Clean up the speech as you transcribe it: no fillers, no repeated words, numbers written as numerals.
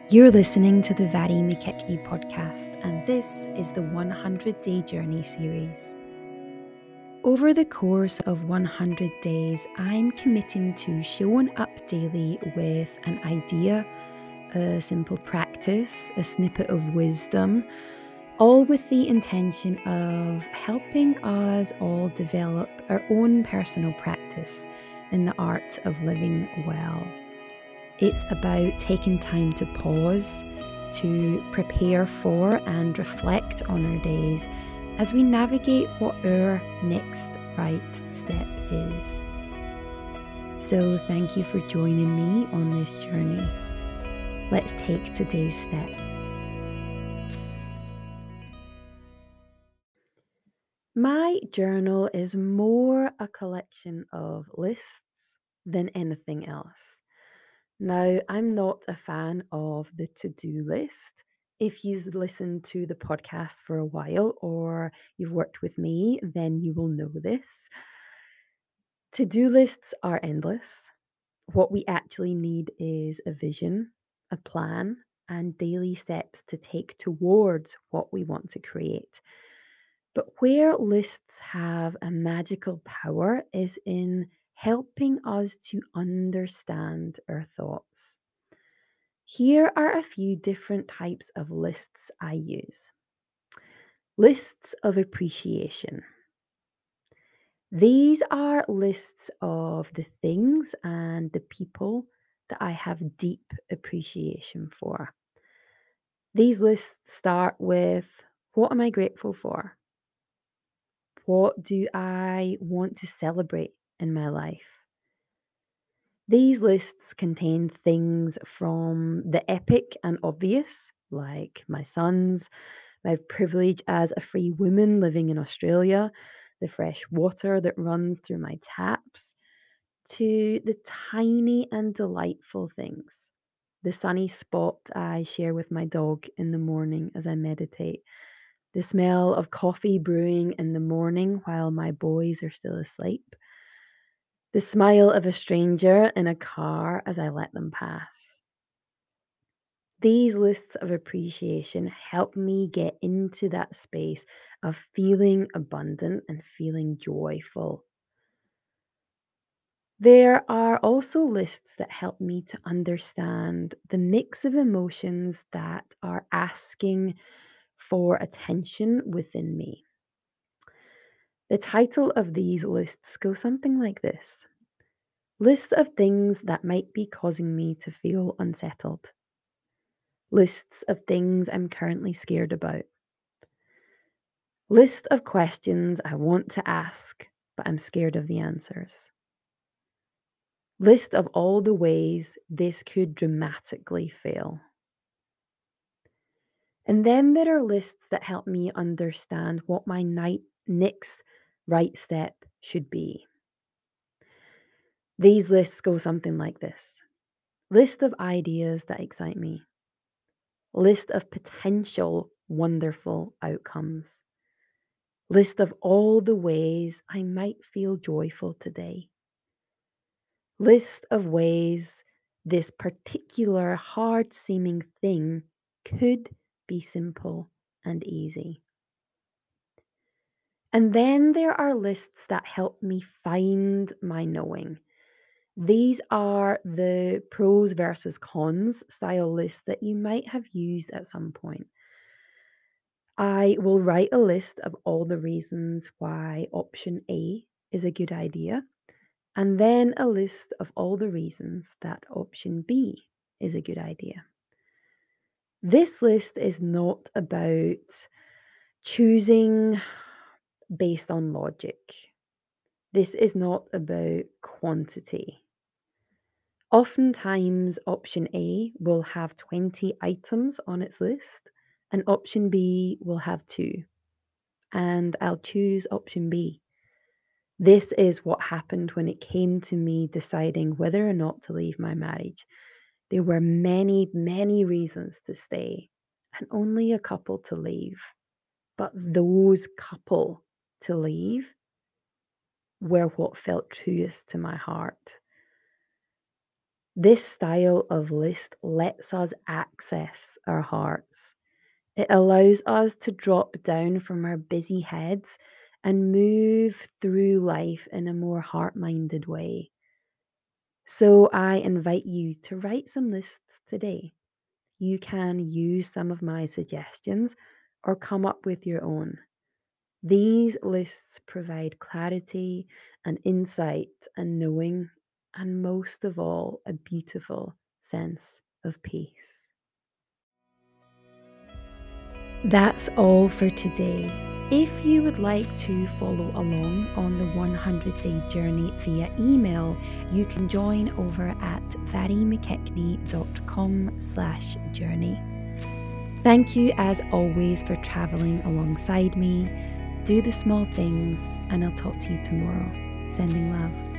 You're listening to the Vari Mikekni podcast, and this is the 100 Day Journey series. Over the course of 100 days, I'm committing to showing up daily with an idea, a simple practice, a snippet of wisdom, all with the intention of helping us all develop our own personal practice in the art of living well. It's about taking time to pause, to prepare for and reflect on our days as we navigate what our next right step is. So, thank you for joining me on this journey. Let's take today's step. My journal is more a collection of lists than anything else. Now, I'm not a fan of the to-do list. If you've listened to the podcast for a while or you've worked with me, then you will know this. To-do lists are endless. What we actually need is a vision, a plan, and daily steps to take towards what we want to create. But where lists have a magical power is in helping us to understand our thoughts. Here are a few different types of lists I use. Lists of appreciation. These are lists of the things and the people that I have deep appreciation for. These lists start with, what am I grateful for? What do I want to celebrate in my life? These lists contain things from the epic and obvious, like my sons, my privilege as a free woman living in Australia, the fresh water that runs through my taps, to the tiny and delightful things. The sunny spot I share with my dog in the morning as I meditate. The smell of coffee brewing in the morning while my boys are still asleep. The smile of a stranger in a car as I let them pass. These lists of appreciation help me get into that space of feeling abundant and feeling joyful. There are also lists that help me to understand the mix of emotions that are asking for attention within me. The title of these lists goes something like this: lists of things that might be causing me to feel unsettled. Lists of things I'm currently scared about. List of questions I want to ask, but I'm scared of the answers. List of all the ways this could dramatically fail. And then there are lists that help me understand what my next right step should be. These lists go something like this: list of ideas that excite me, list of potential wonderful outcomes, list of all the ways I might feel joyful today, list of ways this particular hard seeming thing could be simple and easy. And then there are lists that help me find my knowing. These are the pros versus cons style lists that you might have used at some point. I will write a list of all the reasons why option A is a good idea, and then a list of all the reasons that option B is a good idea. This list is not about choosing based on logic. This is not about quantity. Oftentimes, option A will have 20 items on its list, and option B will have 2. And I'll choose option B. This is what happened when it came to me deciding whether or not to leave my marriage. There were many, many reasons to stay, and only a couple to leave. But those couple to leave were what felt truest to my heart. This style of list lets us access our hearts. It allows us to drop down from our busy heads and move through life in a more heart minded way. So I invite you to write some lists today. You can use some of my suggestions or come up with your own. These lists provide clarity and insight and knowing, and most of all, a beautiful sense of peace. That's all for today. If you would like to follow along on the 100-day journey via email, you can join over at varimckeckney.com/journey. Thank you as always for traveling alongside me. Do the small things, and I'll talk to you tomorrow. Sending love.